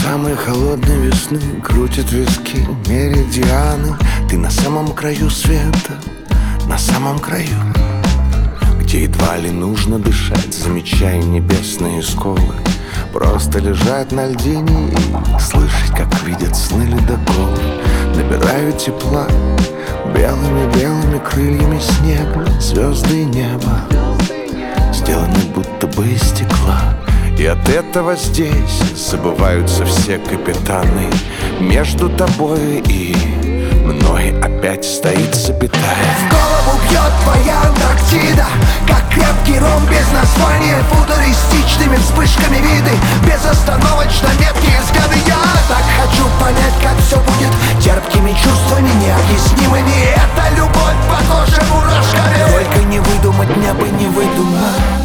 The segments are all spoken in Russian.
самой холодной весны крутит виски меридианы. Ты на самом краю света, на самом краю, где едва ли нужно дышать, замечая небесные сколы. Просто лежать на льдине и слышать, как видят сны ледоколы. Набираю тепла белыми-белыми крыльями снега. Звезды и небо сделаны будто бы из стекла. И от этого здесь забываются все капитаны. Между тобой и мной опять стоит запятая. В голову бьет твоя Антарктида, как крепкий ром без названия, футуристичными вспышками виды, безостановочно меткие взгляды. Я так хочу понять, как все будет, терпкими чувствами необъяснимыми. Это любовь по коже мурашками. Только не выдумать, мне бы не выдумать.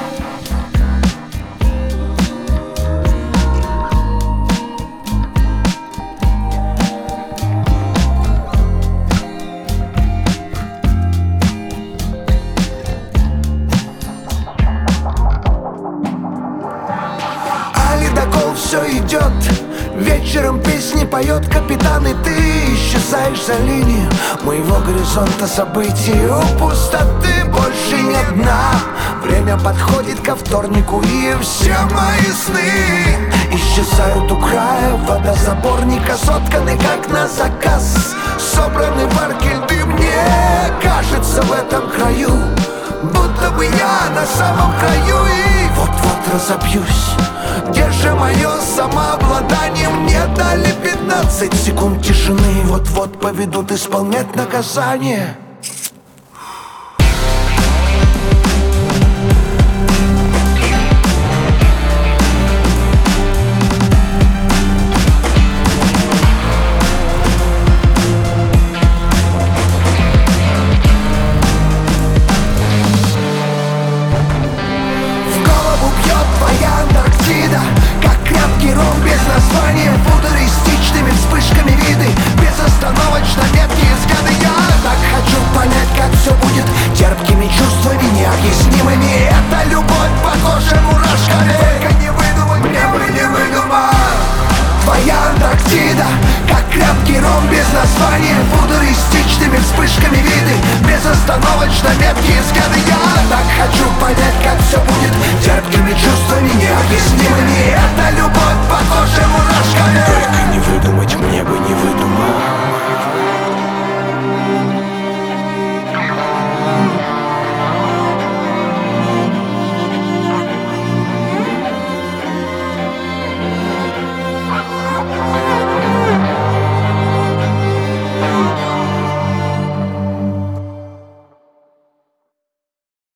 Все идет, вечером песни поет капитан, и ты исчезаешь за линию моего горизонта событий. У пустоты больше нет дна. Время подходит ко вторнику, и все мои сны исчезают у края водозаборника, сотканы как на заказ, собраны в арке льды. Мне кажется, в этом краю будто бы я на самом краю, и вот-вот разобьюсь. Держи мое самообладание, мне дали 15 секунд тишины, вот-вот поведут исполнять наказание. Как крепкий ром без названия, футуристичными вспышками виды, безостановочно меткие взгляды. Я так хочу понять, как все будет, терпкими чувствами необъяснимыми. Это любовь по коже мурашками. Только не выдумать, мне бы не выдумать. Твоя Антарктида, как крепкий ром без названия, футуристичными вспышками виды, безостановочно меткие взгляды. Я так хочу понять,